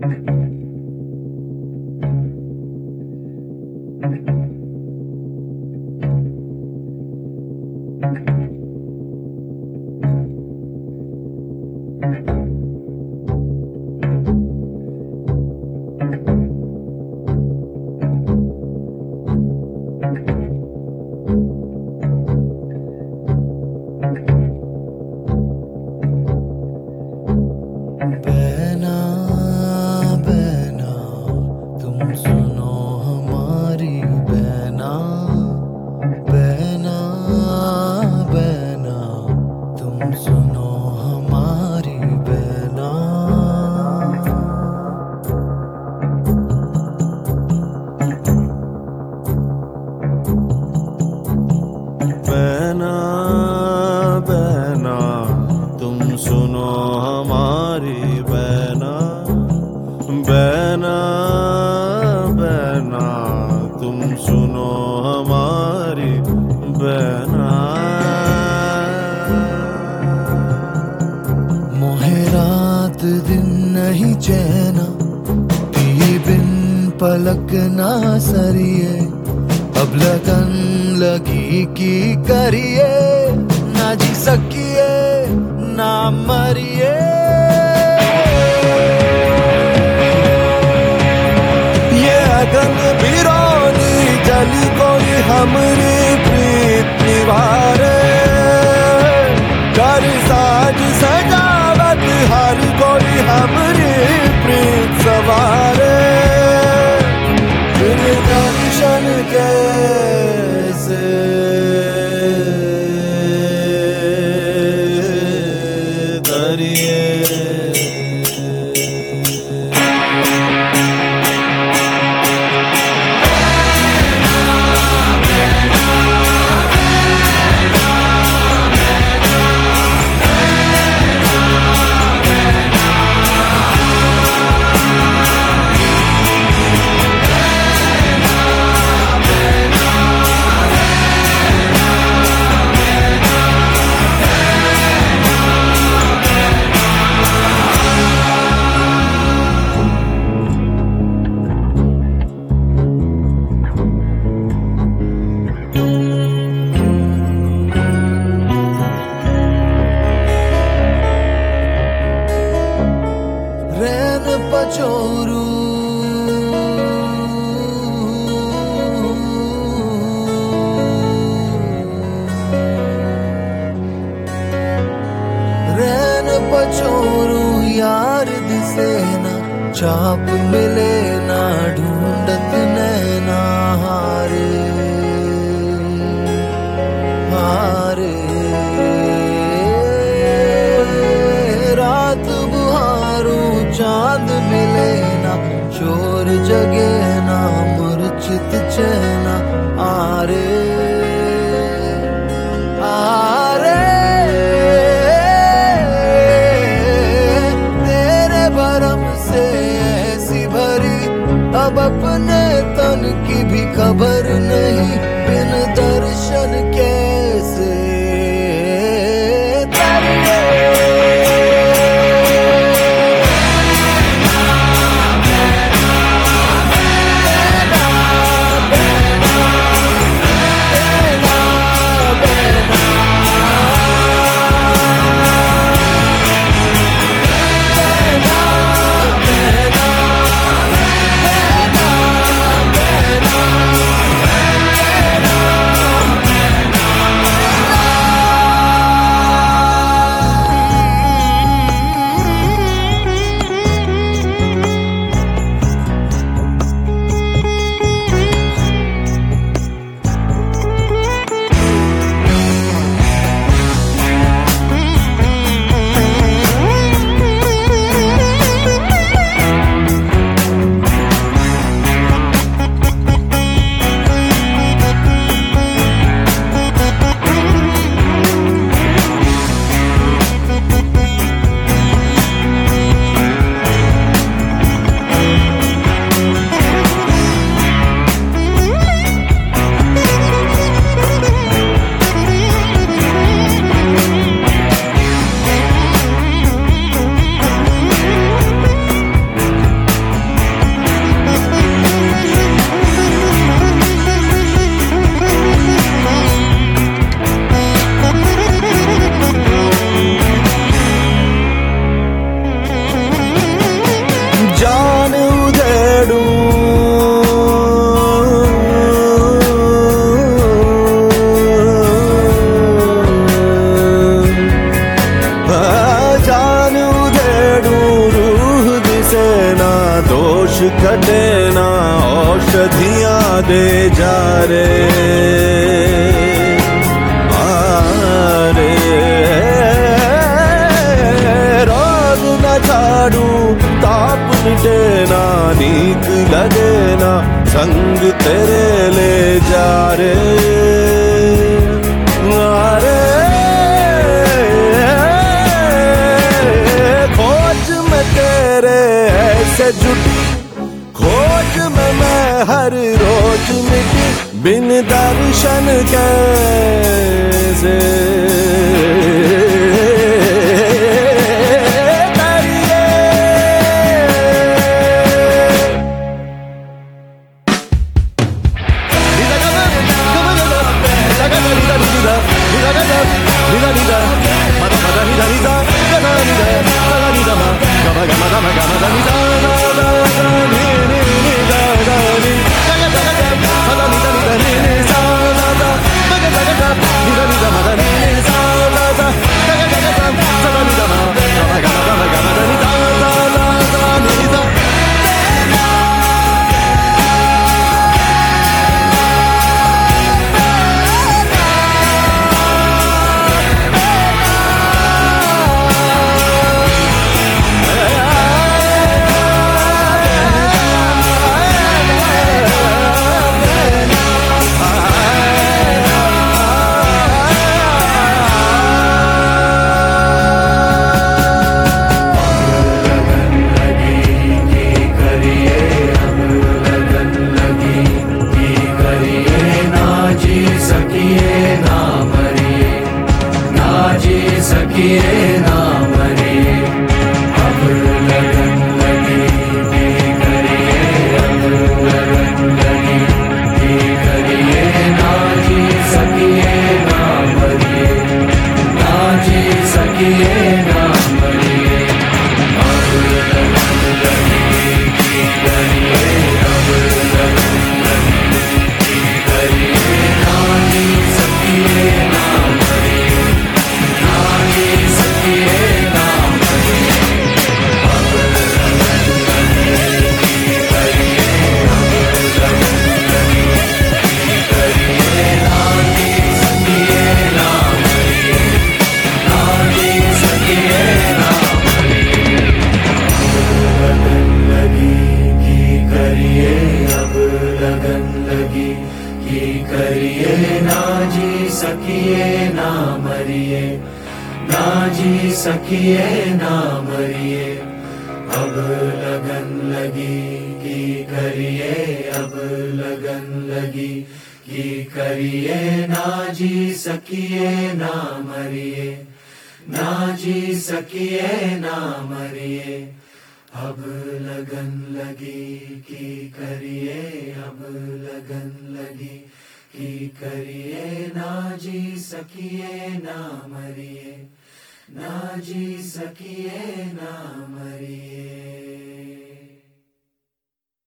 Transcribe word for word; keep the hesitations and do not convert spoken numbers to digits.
बहना बहना तुम सुनो हमारी बहना, बहना बहना तुम सुनो हमारी बहना। बहना बहना तुम सुनो हमारी बहना, बहना बहना तुम सुनो हमारी बहना। मोहे रात दिन नहीं चैना, पी बिन पलक ना सरिए, अब लगन लगी की करिए, ना जी सकिए ना मरिए। ये अगन बिरोनी जली कोई हमरी प्रीत निवारे, कर साज सजावट हर कोई हमरी प्रीत सवारे। बिन दर्शन कैसे धरिए। रैन पचोरू रैन पचोरू यार दिसे ना, चाप मिले ना ढूंढत नैना हारे हारे। रात बुहारू चांद मिले ना, शोर जगे ना मूर्छित चैना आरे आरे। तेरे भरम से ऐसी भरी अब अपने तन की भी खबर नहीं, बिन दर्शन कैसे तरिए। जान उधेड़ू जान उधेड़ू रूह दिसे ना दोष कटे ना औषधियां दे जा रे आरे रोग न झाड़ू ताप मिटे ना नीक लगे ना संग तेरे ले जा रे आरे खोज में तेरे ऐसे जुटी खोज में मैं हर रोज मिटी बिन दर्शन कैसे सकिए ना मरिए अब लगन लगी की करिए अब लगन लगी की करिए ना जी सकिए ना मरिए ना जी सकिए ना मरिए अब लगन लगी की करिए अब लगन लगी की करिए ना जी सकिए ना मरिए ना जी सकिए ना मरिए।